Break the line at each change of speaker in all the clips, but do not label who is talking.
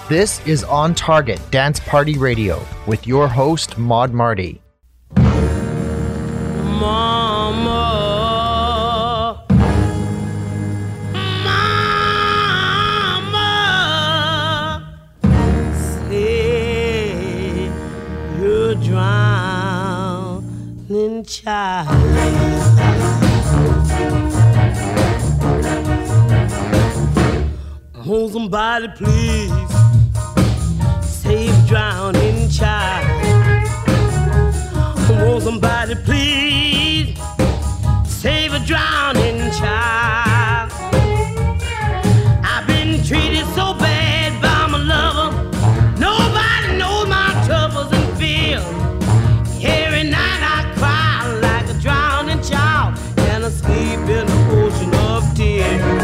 This is On Target Dance Party Radio with your host, Maud Marty.
Mama, say you're drowning, child. Hold somebody, please. Save drowning child. Hold somebody, please. Save a drowning child. I've been treated so bad by my lover. Nobody knows my troubles and fears. Every night I cry like a drowning child, and I sleep in an ocean of tears.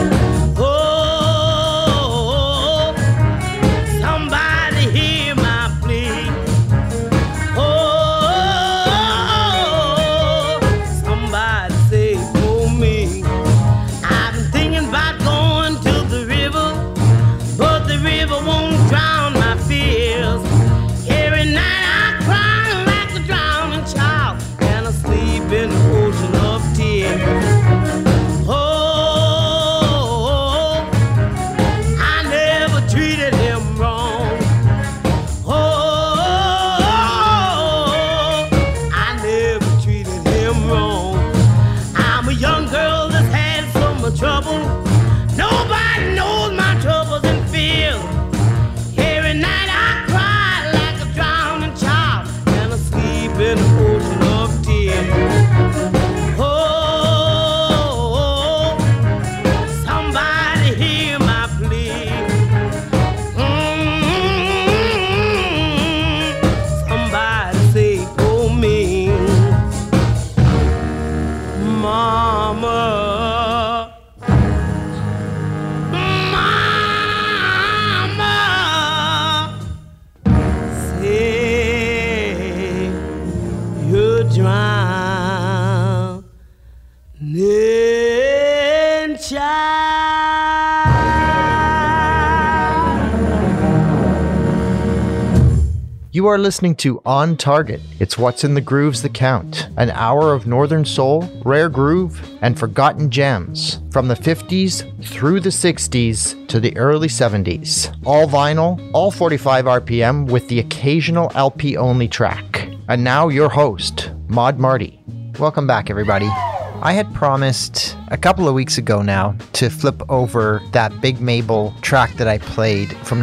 You are listening to On Target. It's what's in the grooves that count. An hour of Northern Soul, rare groove, and forgotten gems. From the 50s through the 60s to the early 70s. All vinyl, all 45 RPM with the occasional LP only track. And now your host, Maud Marty. Welcome back, everybody. I had promised a couple of weeks ago now to flip over that Big Mabel track that I played from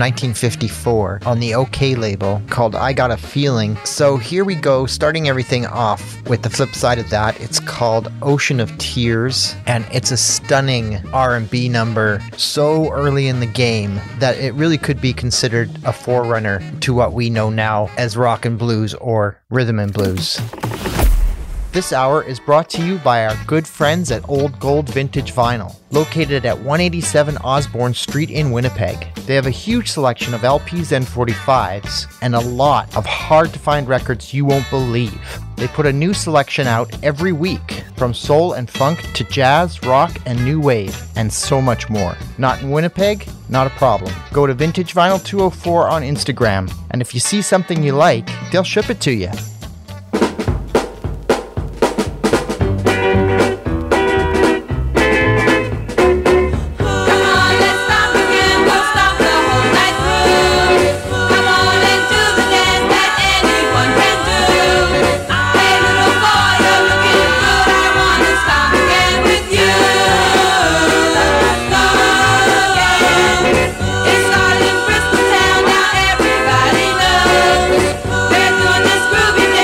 1954 on the OK label called I Got a Feeling. So here we go, starting everything off with the flip side of that. It's called Ocean of Tears, and it's a stunning R&B number so early in the game that it really could be considered a forerunner to what we know now as rock and blues or rhythm and blues. This hour is brought to you by our good friends at Old Gold Vintage Vinyl, located at 187 Osborne Street in Winnipeg. They have a huge selection of LPs and 45s, and a lot of hard-to-find records you won't believe. They put a new selection out every week, from soul and funk to jazz, rock, and new wave, and so much more. Not in Winnipeg? Not a problem. Go to Vintage Vinyl 204 on Instagram, and if you see something you like, they'll ship it to you.
Groovy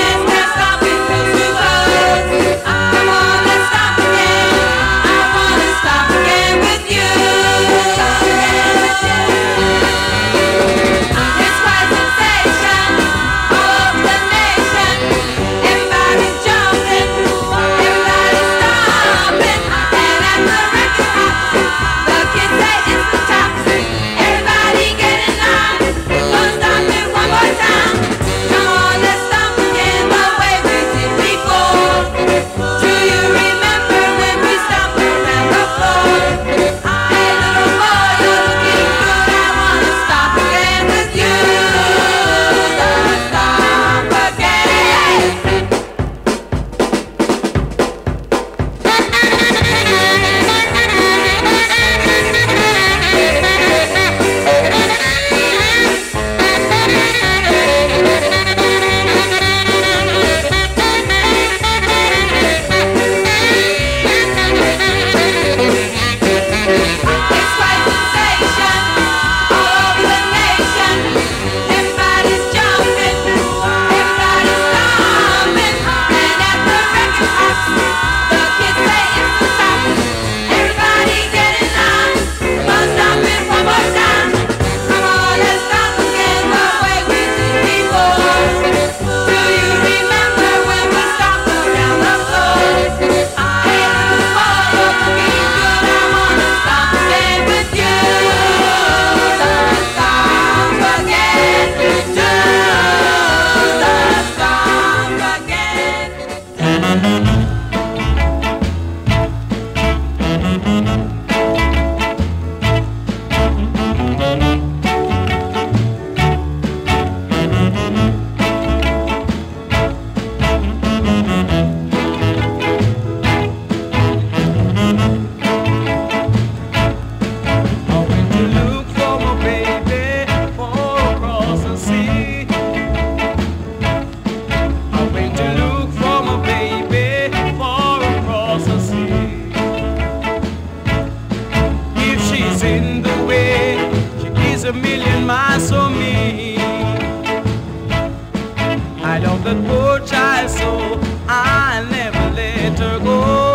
I love that poor child so I'll never let her go.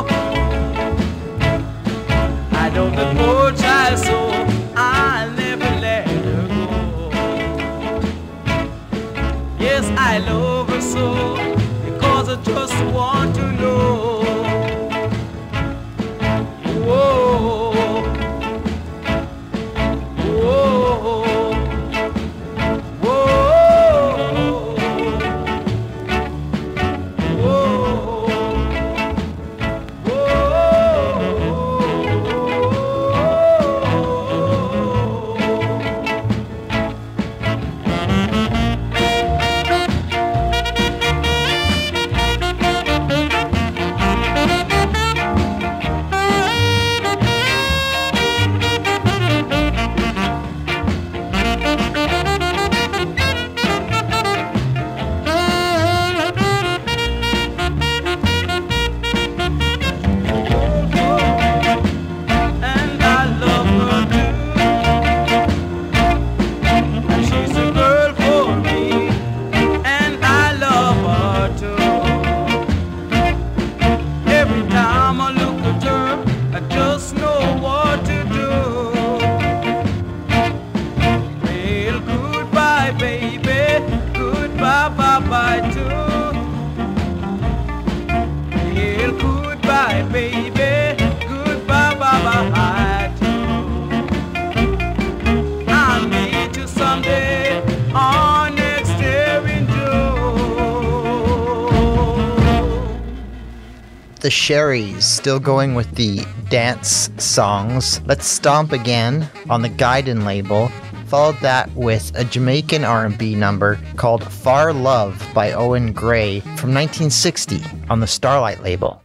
I love that poor child so I'll never let her go. Yes, I love her so because I just want to know. Whoa, whoa, whoa,
The Sherrys still going with the dance songs. Let's Stomp Again on the Guidon label. Followed that with a Jamaican R&B number called Far Love by Owen Gray from 1960 on the Starlight label.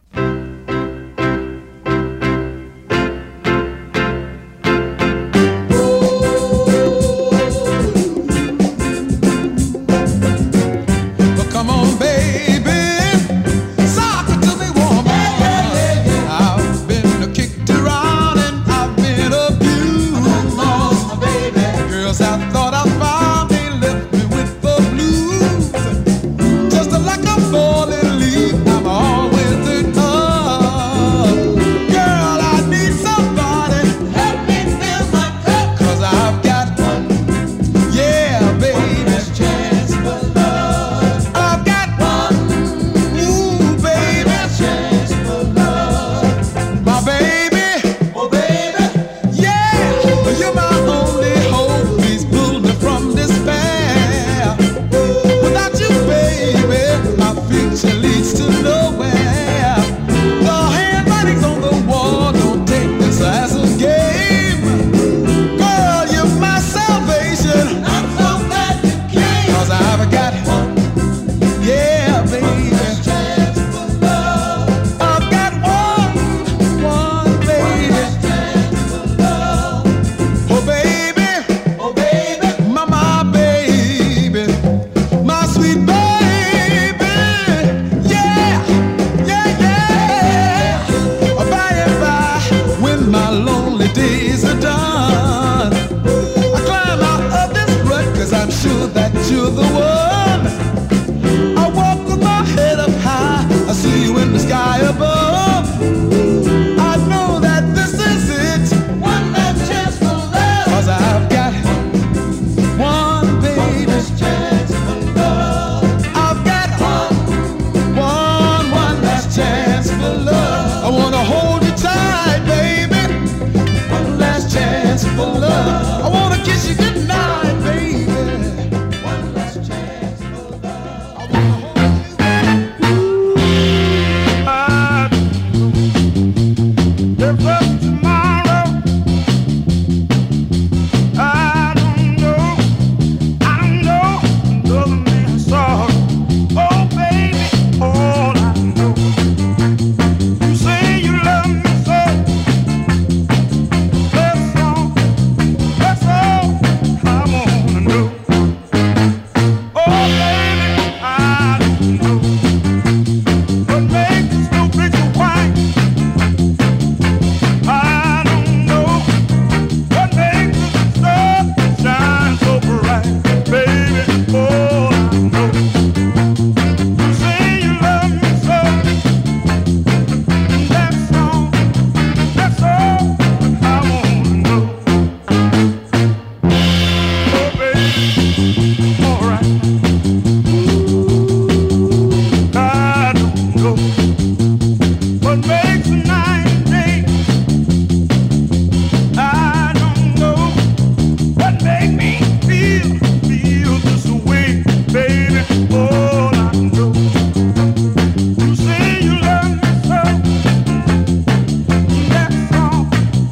I wanna kiss you goodnight, baby. One last chance.
all I know. You say you love me so. That's all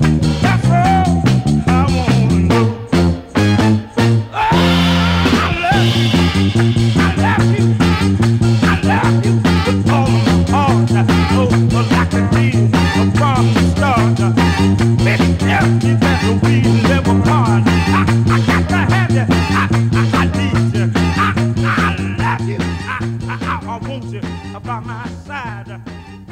I wanna know. Oh, I love you with all my heart. Oh, like I did from the start. Baby, tell me that we never part. I got to have you. I need you. I love you. I want you by my side.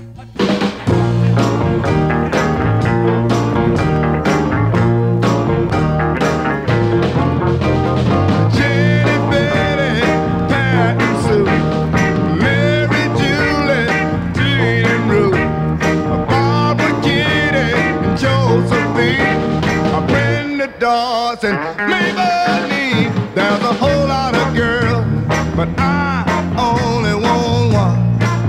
Jenny, Betty, Pat and Sue, Mary, Julie, Jean and Ruth, Barbara, Kitty, and Josephine, Brenda, Dawes, and Maybelline. There's a whole lot of girls, but I only want one.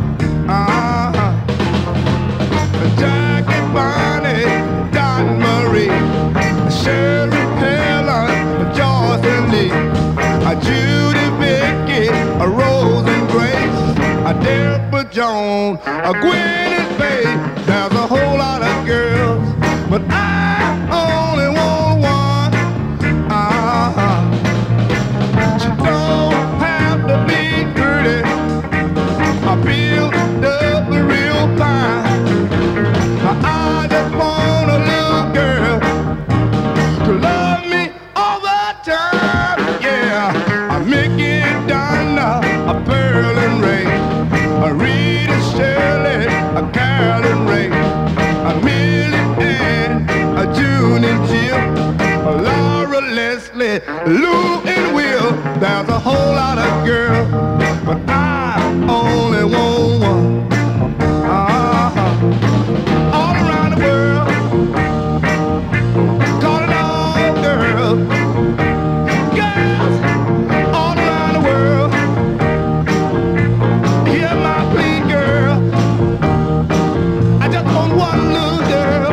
Jackie, Bonnie, Don Marie, Sherry, Helen, Joyce and Lee, Judy, Vicky, Rose and Grace, Deborah Jones, Gwen and Faith. There's a whole lot of girls, but I only want one. She don't have to be pretty, I build up real fine. I just want a little girl to love me all the time. Yeah, I make it Donna, a Pearl and Ray, a Rita, Shirley, a Carolyn Ray, a Millie Ann, a June and Jim, a Laura, Leslie, Lou and Will. There's a whole lot of girls, but I only want one. All around the world, calling all girls, girls, all around the world. Hear my plea, girl. I just want one little girl.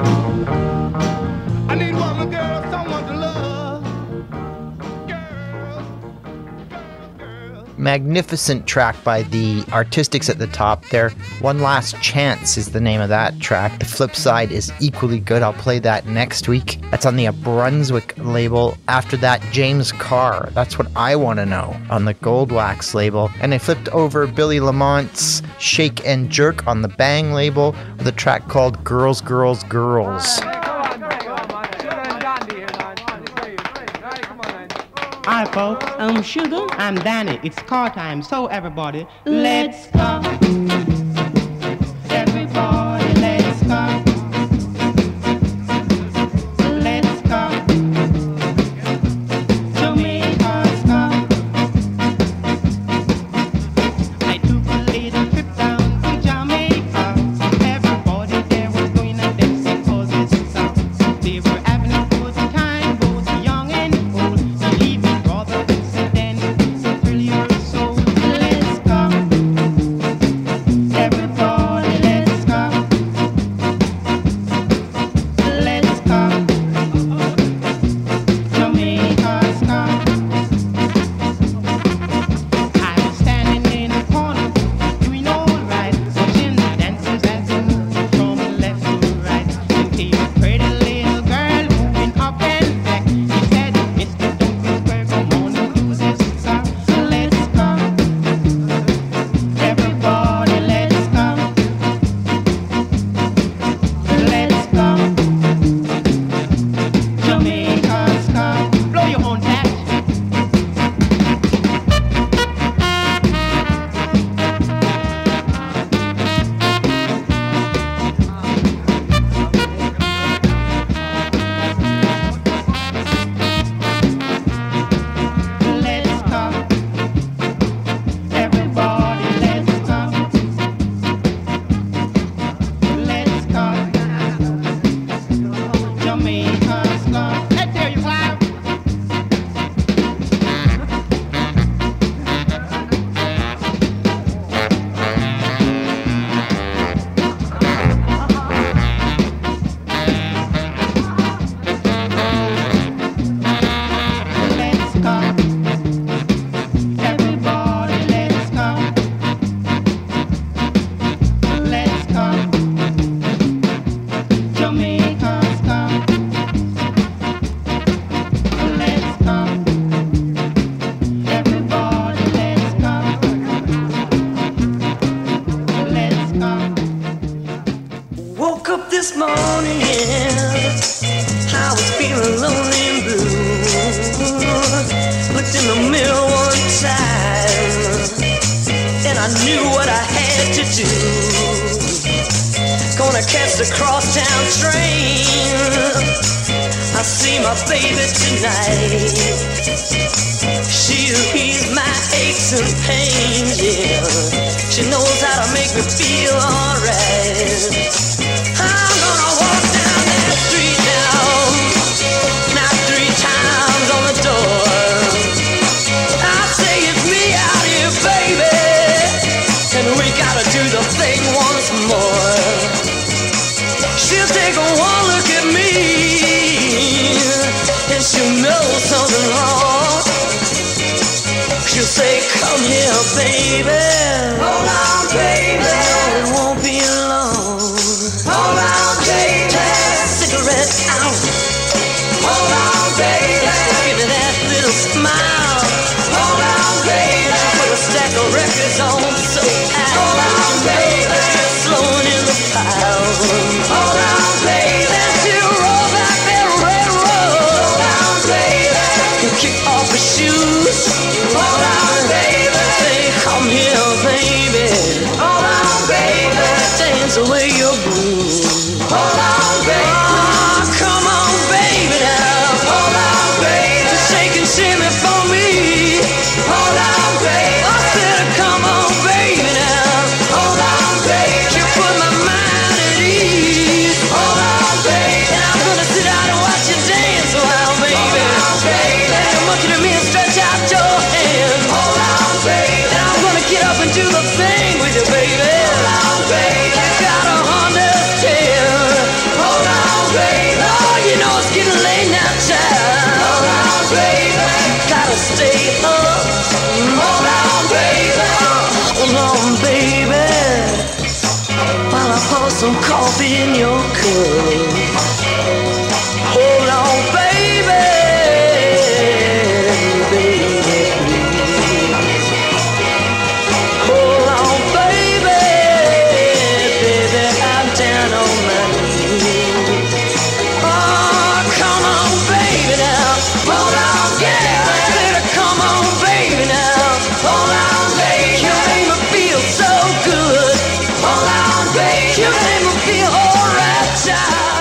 I need one little girl, someone to love. Girls, girls.
Magnificent track by the Artistics at the top there. One Last Chance is the name of that track. The flip side is equally good. I'll play that next week. That's on the Brunswick label. After that, James Carr. That's What I Want to Know on the Goldwax label. And I flipped over Billy Lamont's Shake and Jerk on the Bang label with a track called Girls, Girls, Girls.
Hi folks, I'm Sugar, I'm Danny, it's car time, so everybody, let's go. Everybody, let's go. Let's go. Jamaica's go. I took a little trip down to Jamaica. Everybody there was going and dancing cause it's sound. They were having a good time, both young and old. Believe me, brother, it's a then, so thrill your soul. Let's go.
do. Gonna catch the crosstown train. I see my baby tonight. She'll ease my aches and pains, yeah. She knows how to make me feel alright. I'm gonna walk down that street now, knock 3 times on the door. I say it's me out here, baby, and we gotta do the thing once more. She'll take one look at me, and she'll know something wrong. She'll say, come here, baby. Hold on, baby. No, it won't be long. Hold on, baby. Take that cigarette out. Hold on, baby. Give me that little smile. Hold on, baby. She put a stack of records on so high. Hold on, baby. Just slowing in the pile. Hold on, baby. Then she'll roll back that red road. Hold on, baby. And kick off her shoes. Hold on, baby. Say, come here, baby. Hold on, baby. Dance away your blues. Hold on, baby. Oh, come on, baby, now. Hold on, baby. Just shake and shimmy for me. Hold on, baby. I said, come on, baby, now. Hold on, baby. You put my mind at ease. Hold on, baby. And I'm gonna sit out and watch you dance a while, baby. Hold on, baby. Come look at me and stretch out your hand. Hold on, baby. And I'm gonna get up and do the thing with you, baby. Hold on, baby. You gotta understand. Hold on, baby. Oh, you know it's getting late now, child. Hold on, baby. Gotta stay up. Hold on, baby. Hold on, baby. While I pour some coffee in your cup. Hold on, baby. Hold on, baby. Baby, I'm down on my knees. Oh, come on, baby, now. Hold on, yeah. I said, come on, baby, now. Hold on, baby. You make me feel so good. Hold on, baby. You make me feel alright, child.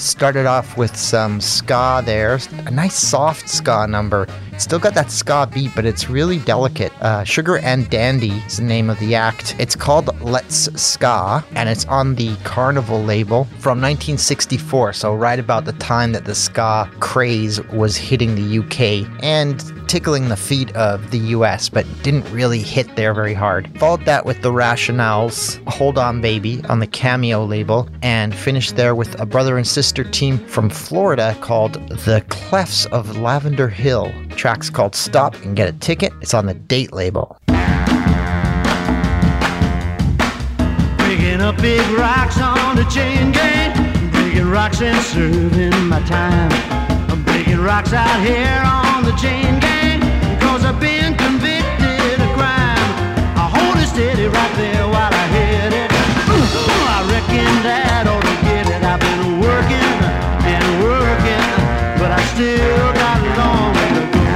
Started off with some ska there, a nice soft ska number. It's still got that ska beat, but it's really delicate. Sugar and Dandy is the name of the act. It's called Let's Ska, and it's on the Carnival label from 1964, so right about the time that the ska craze was hitting the UK and tickling the feet of the US, but didn't really hit there very hard. Followed that with the Rationales, Hold On Baby, on the Cameo label, and finished there with a brother and sister team from Florida called The Clefs of Lavender Hill. Track's called Stop and Get a Ticket. It's on the Date label.
Picking up big rocks on the chain gang, breaking rocks and serving my time. I'm breaking rocks out here on the chain gang, cause I've been convicted of crime. I hold it steady right there while I hit it. I reckon that ought to get it. I've been working and working, but I still got a long way to go.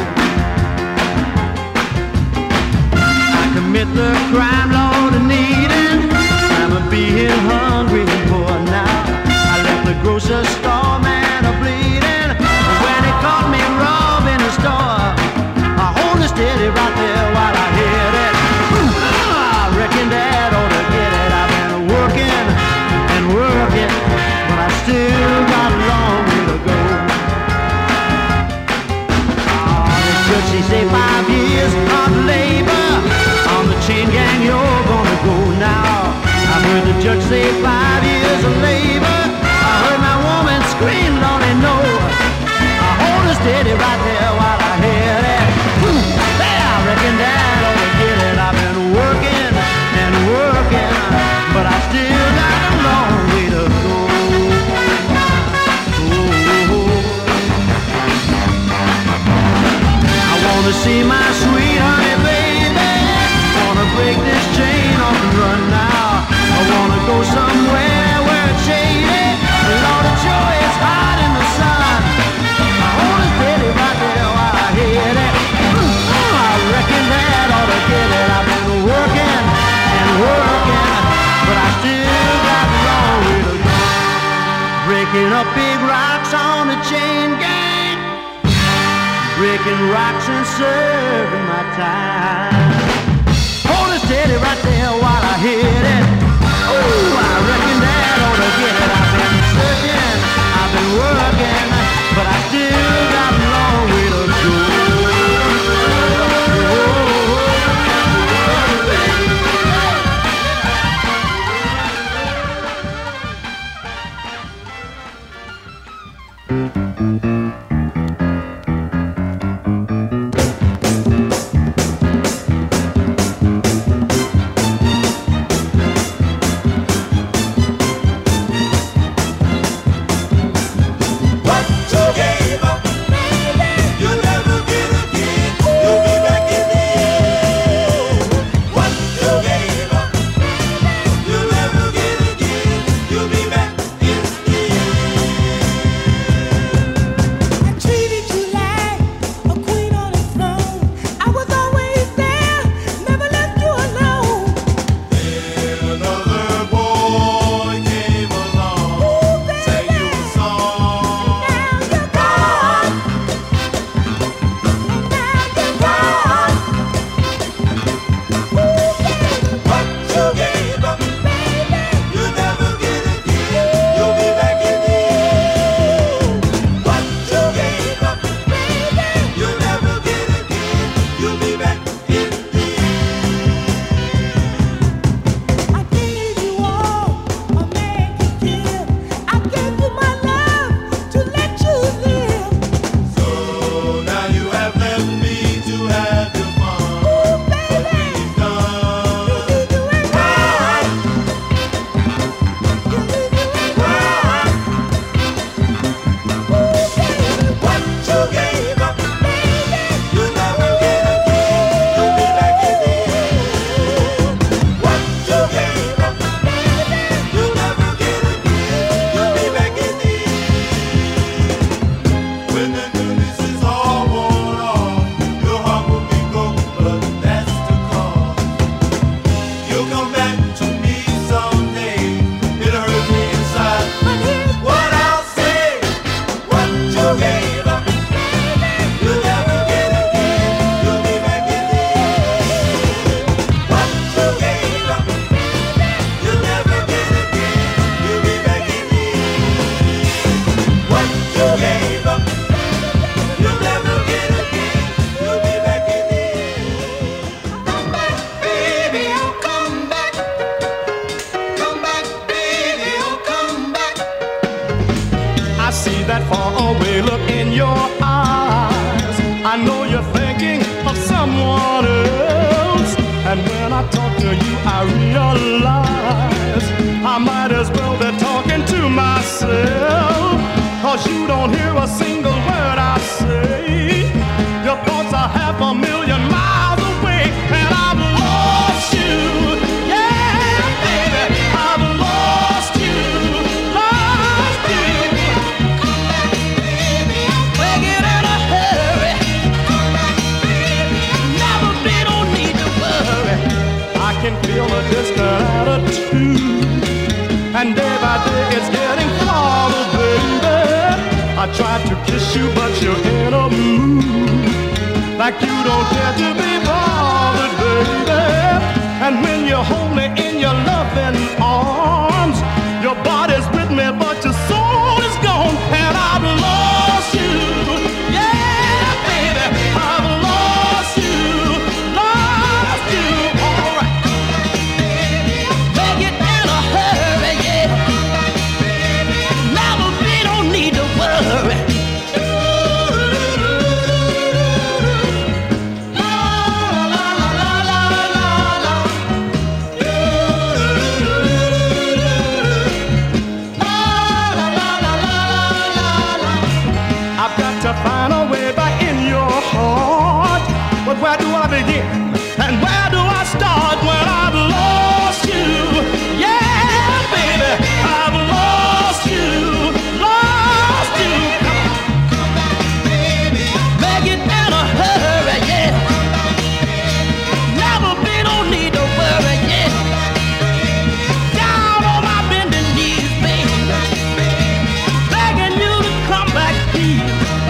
I commit the crime, Lord, of needing. I'm a being hungry and poor now. I left the grocery store, man, a bleeding. When he caught me robbing the store, I hold it steady right there while I hit it. I reckon that ought to get it. I've been working and working, but I still got a long way to go. The judge, he say 5 years of labor. On the chain gang, you're gonna go now. I heard the judge say 5 years of labor. I heard my woman scream, Lord, and no. I hold it steady right there while I hit it. Hey, I reckon that ought to get it. I've been working and working, but I still got a long way to go. I wanna see my sweet honey baby. Wanna break this chain off and run now. I wanna go somewhere where it's shady. Lord, it sure is hot in the sun. I hold it steady right there while I hit it. I reckon that ought to get it. I've been working and working, but I still got a long way to go. Breaking up big rocks on the chain gang, breaking rocks and serving my time. Hold it steady right there while I hit it. Ooh, I reckon that ought to get it. I've been searching, I've been working, but I still got a long way to go.
that faraway look in your eyes. I know you're thinking of someone else, and when I talk to you I realize I might as well be talking to myself, 'cause you don't hear a single word I say. Your thoughts are 500,000 miles away, and I've lost you. Yeah, baby, I've lost you, lost you. Make it in a hurry. Never be, don't need to worry. I can feel a distant attitude, and day by day it's getting farther, baby. I tried to kiss you, but you're in a mood like you don't care to be bothered, baby. And when you hold me in your loving arms, your body's with me, but your soul is gone, and I've lost you. Yeah, baby, I've lost you, lost you. All right, make it in a hurry, yeah. Never be, don't need to worry. Find a way back in your heart, but where do I begin and where do I start when I've lost you? Yeah, baby, I've lost you, lost you. Come back, baby. Make it in a hurry, yeah. Never be, don't need to worry, yeah. Down on my bending knees, baby, begging you to come back here.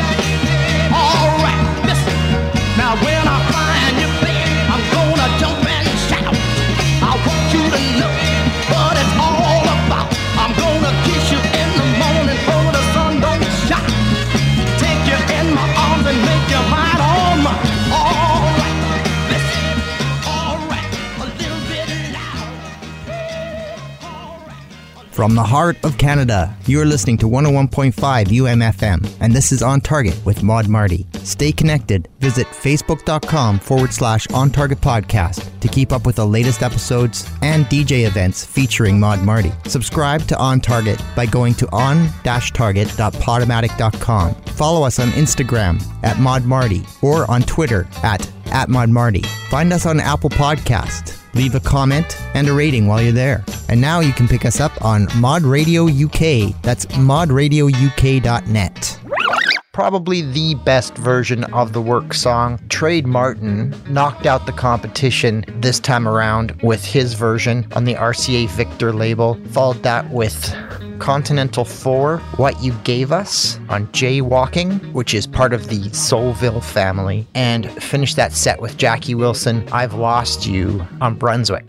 Now when I find you, baby, I'm gonna jump and shout. I want you to know what it's all about. I'm gonna kiss you in the morning before the sun don't shine. Take you in my arms and make you mine, all mine. All right, listen, all right, a little bit loud. All right.
From the heart of Canada, you're listening to 101.5 UMFM, and this is On Target with Maud Marty. Stay connected. Visit facebook.com/On Target Podcast to keep up with the latest episodes and DJ events featuring Maud Marty. Subscribe to On Target by going to on-target.podomatic.com. Follow us on Instagram @Maud Marty or on Twitter @Maud Marty. Find us on Apple Podcast. Leave a comment and a rating while you're there. And now you can pick us up on Mod Radio UK. That's modradiouk.net. Probably the best version of the work song. Trade Martin knocked out the competition this time around with his version on the RCA Victor label. Followed that with Continental 4, What You Gave Us on Jaywalking, which is part of the Soulville family. And finished that set with Jackie Wilson, I've Lost You on Brunswick.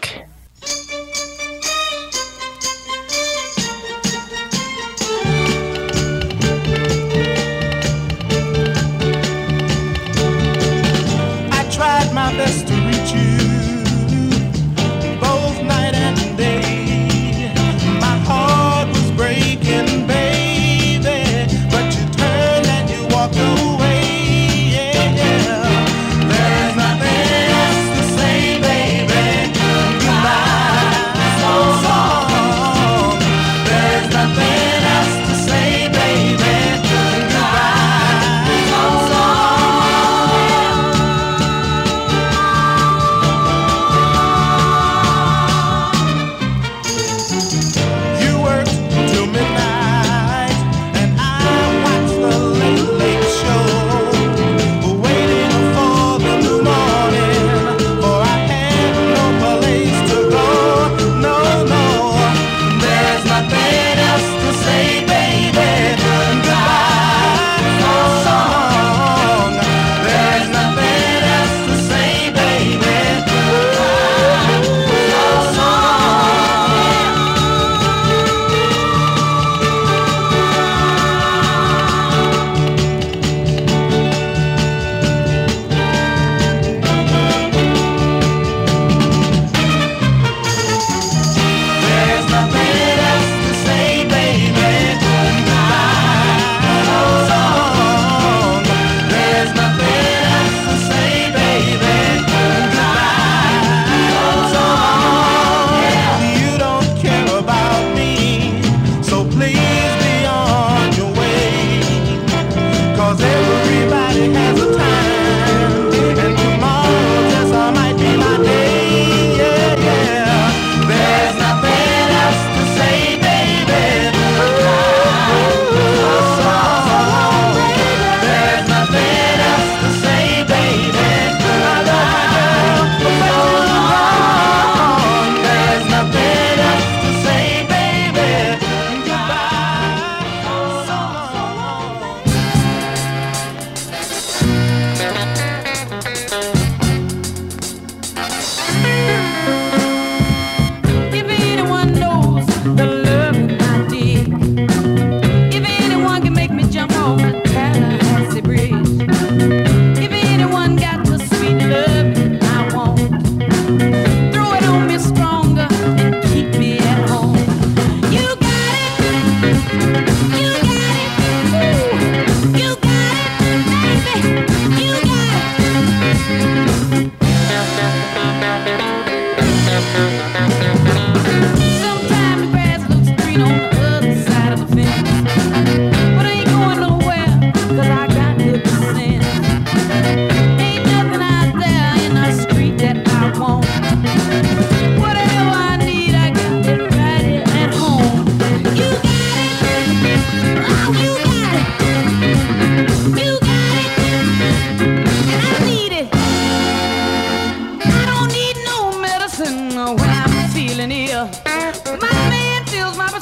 My best to reach you both night and day. My heart was breaking, baby, but you turned and you walked away. Yeah. There is nothing else to say, baby. Goodbye.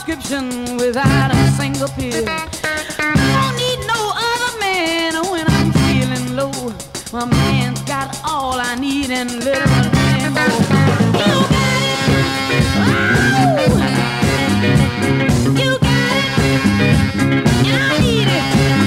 prescription without a single pill. Don't need no other man when I'm feeling low. My man's got all I need and literally more. You got it. Oh, you got it. And I need it.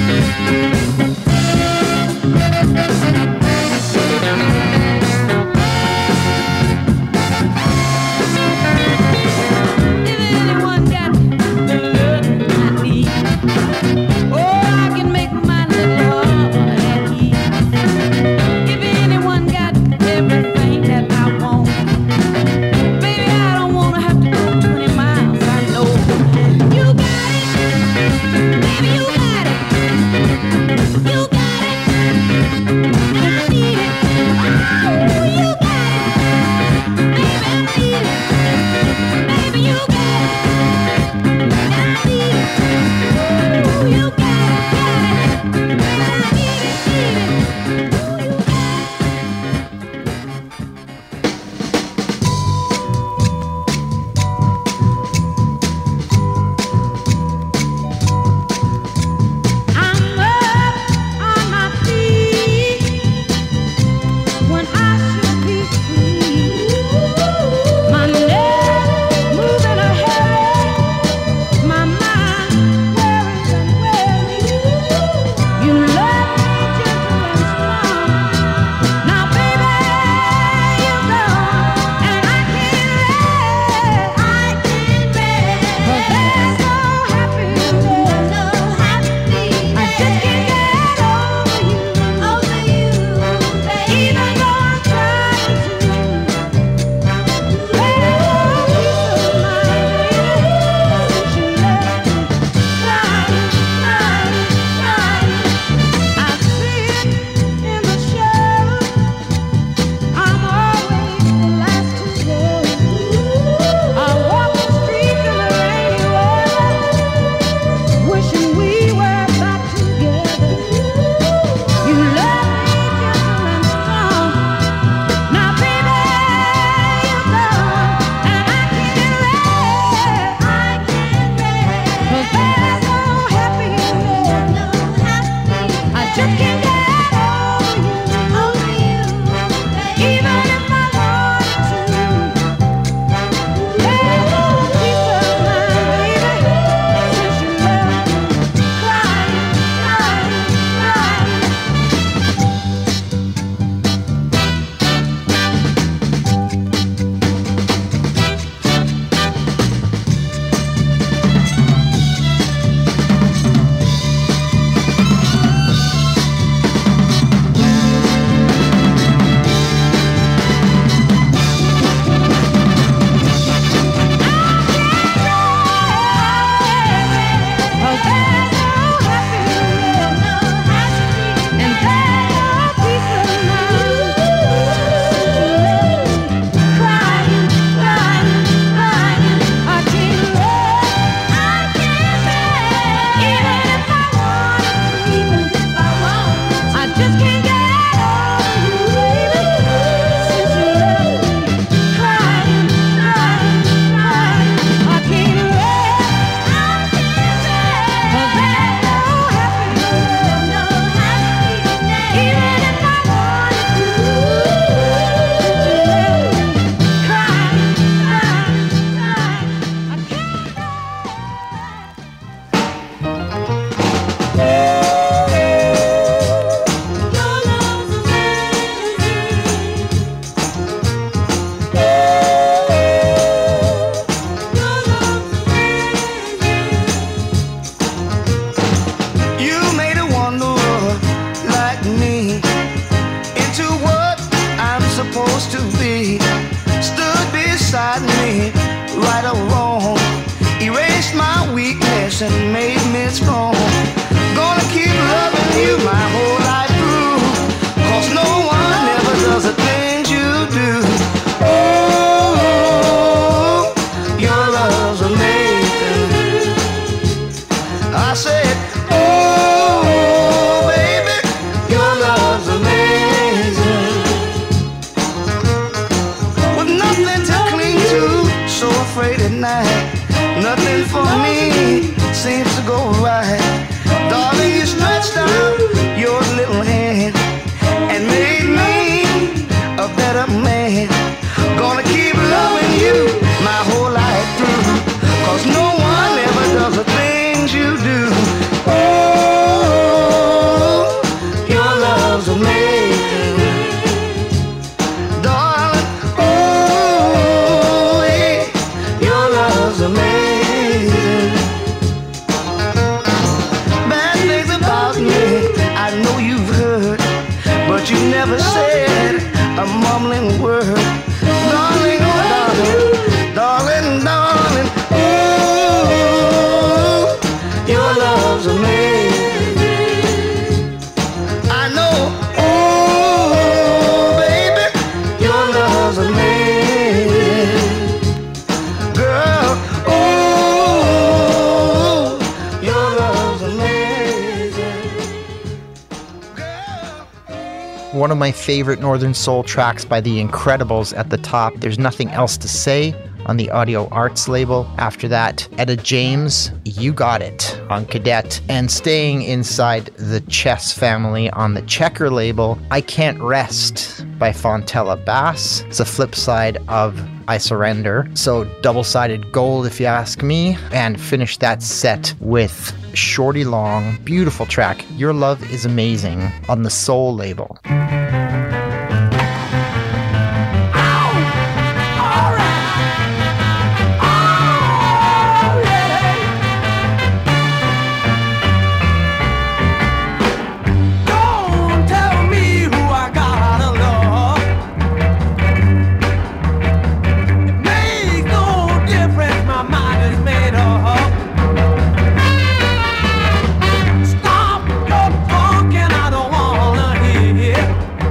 If anyone got the love I need, oh, I can make my little heart at ease. If anyone got everything that I want, baby, I don't wanna have to go 20 miles. I know you got it, baby, you got it, you got it, and I need it. Oh, you got it, baby, I need it, baby, you got it, and I need it. Oh, you got it, baby, I need it, need it. Oh, you got it. I'm up on my feet when I should be free. My neck moving ahead, my mind weary and weary. You love me gentle and strong. Now, baby, you gone, and I can't rest. I can't rest. 'Cause there's no happiness. I just can't get over you, baby. Even though I'm trying to. There's no peace of mind, baby, since you left me. Crying, crying, crying. I see it in the shadow. I'm always the last to go. I walk the streets in the rainy weather, wishing we were back together. You love me gentle and strong. Now, baby, you're gone, and I can't rest. I can't rest. 'Cause there's no happiness. I just can't get over you, even if I wanted to. There's no peace of mind, baby, since you left me. Crying, crying, crying. Oh, there's no happiness, and there's no peace of mind. Crying, crying, crying. I can't rest. Even if I wanted to. I just can't get over you, baby, since you left me. Crying, crying, crying. I can't rest. 'Cause there's no happiness, even if I wanted to. Since you left me. Crying, crying, crying. I can't
You made a wanderer like me into what I'm supposed to be. Stood beside me, right or wrong. Erased my weakness and made me strong. Gonna keep loving you my whole life through. 'Cause no one ever does the things you do. Oh, your love's amazing. I said, oh, baby, your love's amazing. With nothing to cling to, so afraid at night. Nothing for me seems to go right. Darling, you stretched out your little hand and made me a better man. Gonna keep loving you my whole life through, 'cause no one ever does the things you do. Oh, your love's amazing, darling. Oh, yeah, your love's amazing. Bad things about me I know you've heard, but you never said a mumbling word. Darling, oh darling, darling, darling. Oh, your love's amazing. I know. Oh, baby, your love's amazing. Girl, oh, your love's amazing. Girl.
One of my favorite Northern Soul tracks by the Incredibles at the top. There's Nothing Else to Say on the Audio Arts label. After that, Etta James, You Got It on Cadet. And staying inside the Chess family on the Checker label, I Can't Rest by Fontella Bass. It's a flip side of I Surrender. So double-sided gold if you ask me. And finish that set with Shorty Long, beautiful track, Your Love Is Amazing on the Soul label.
Don't tell me who I gotta love. It makes no difference, my mind is made up. Stop your talking, I don't wanna hear.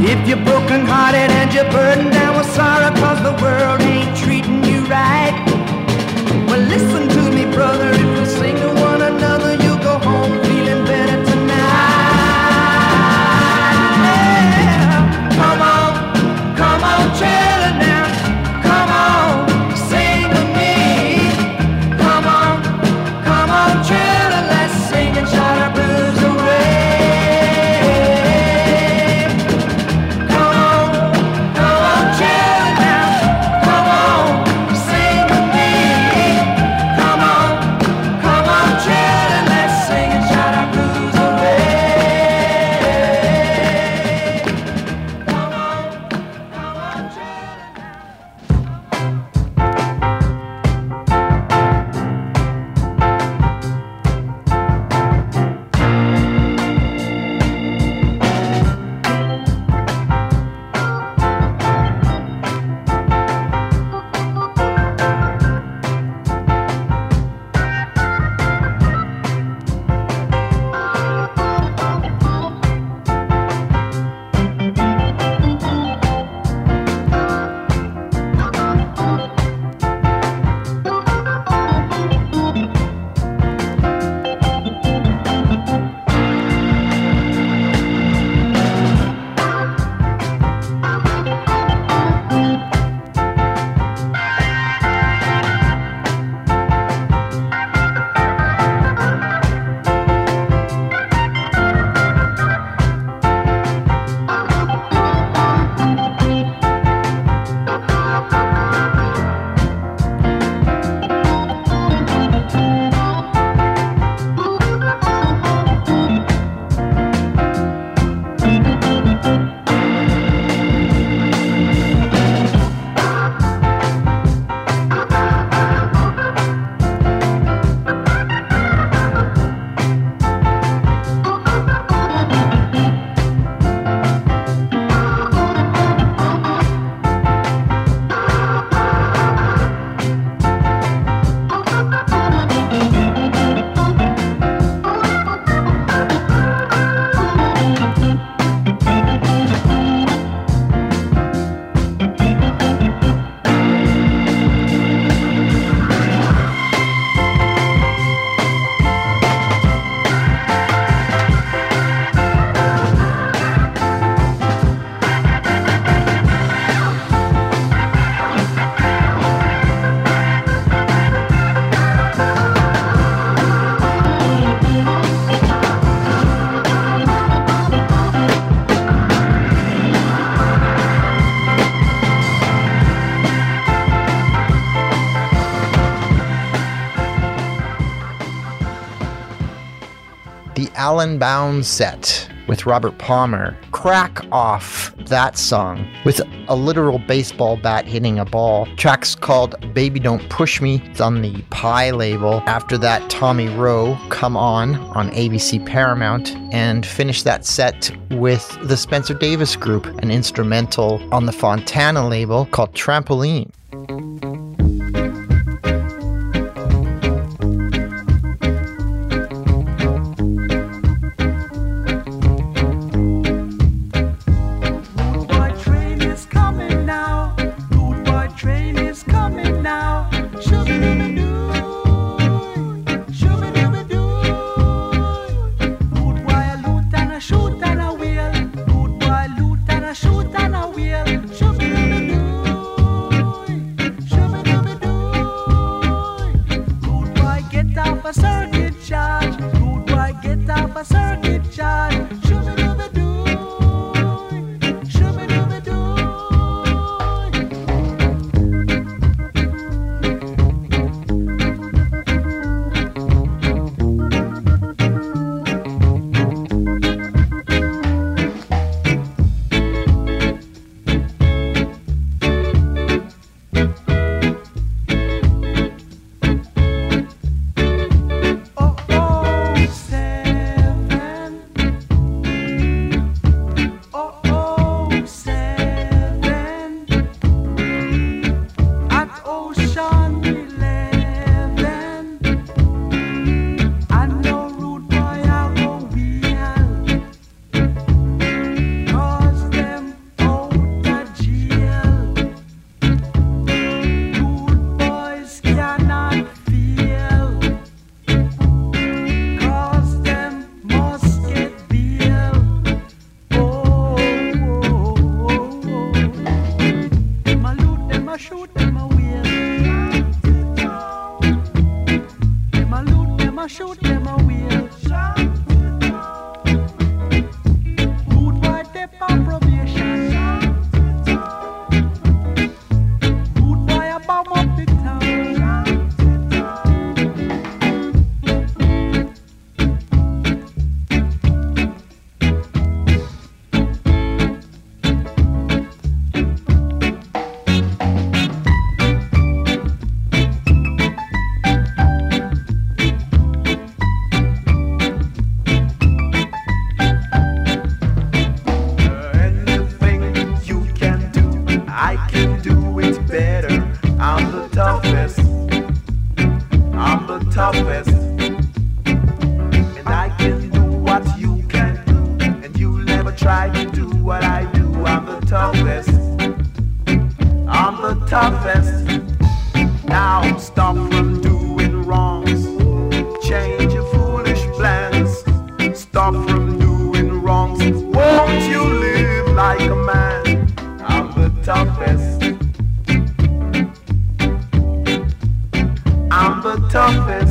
If you're broken hearted and you're burdened down with sorrow 'cause the world ain't treating you right, well, listen to me, brother. If you sing to one another, you'll go home feeling better tonight. Yeah. Come on, children now. Come on, sing with me. Come on, children, let's sing and shout our blues away. Come on, children now. Come on, sing with me. Come on, children, let's sing and shout our blues away. Come on, children.
The Alan Bound Set with Robert Palmer. Crack off that song with a literal baseball bat hitting a ball. Track's called Baby Don't Push Me. It's on the Pie label. After that, Tommy Rowe, Come On ABC Paramount, and finished that set with the Spencer Davis Group, an instrumental on the Fontana label called Trampoline.
do what I do, I'm the toughest. I'm the toughest. Now stop from doing wrongs. Change your foolish plans. Stop from doing wrongs. Won't you live like a man? I'm the toughest. I'm the toughest.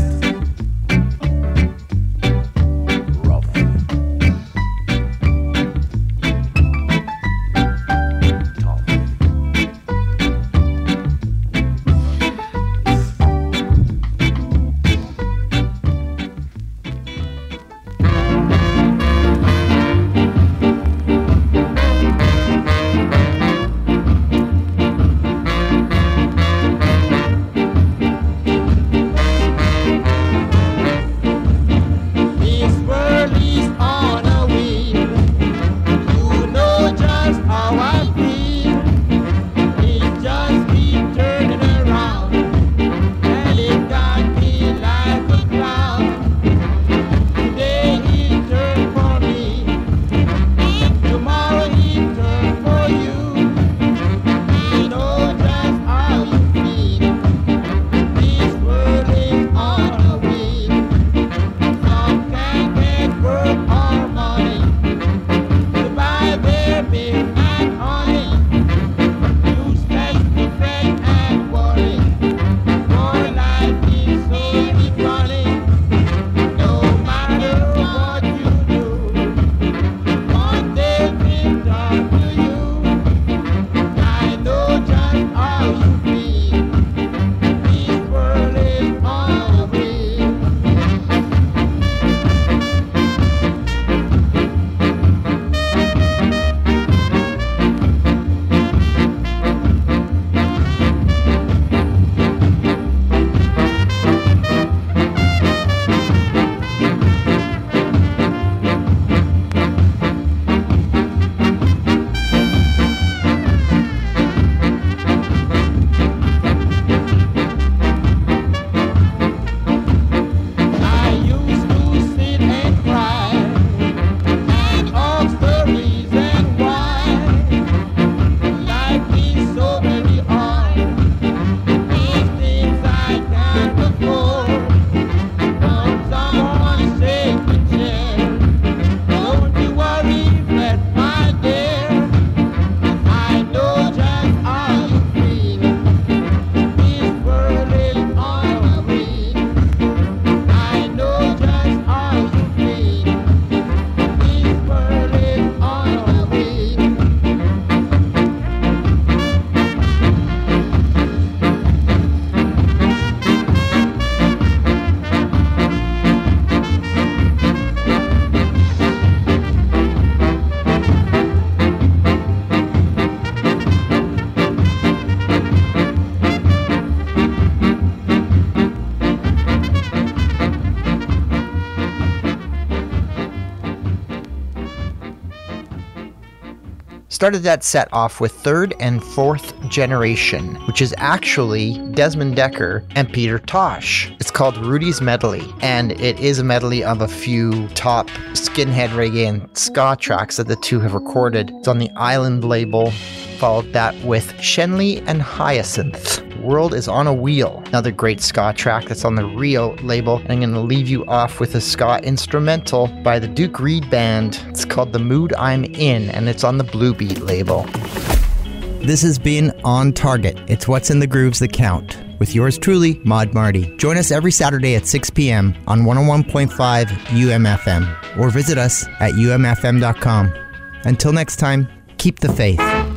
Started that set off with Third and Fourth Generation, which is actually Desmond Dekker and Peter Tosh. It's called Rudy's Medley, and it is a medley of a few top skinhead reggae and ska tracks that the two have recorded. It's on the Island label. Followed that with Shenley and Hyacinth. World is on a Wheel, another great ska track that's on the Rio label. And I'm going to leave you off with a ska instrumental by the Duke Reed Band. It's called The Mood I'm In, and it's on the Blue Beat label. This has been On Target. It's what's in the grooves that count. With yours truly, Maud Marty. Join us every Saturday at 6 p.m. on 101.5 UMFM, or visit us at umfm.com. Until next time, keep the faith.